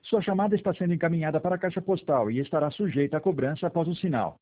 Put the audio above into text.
Sua chamada está sendo encaminhada para a caixa postal e estará sujeita a cobrança após o sinal.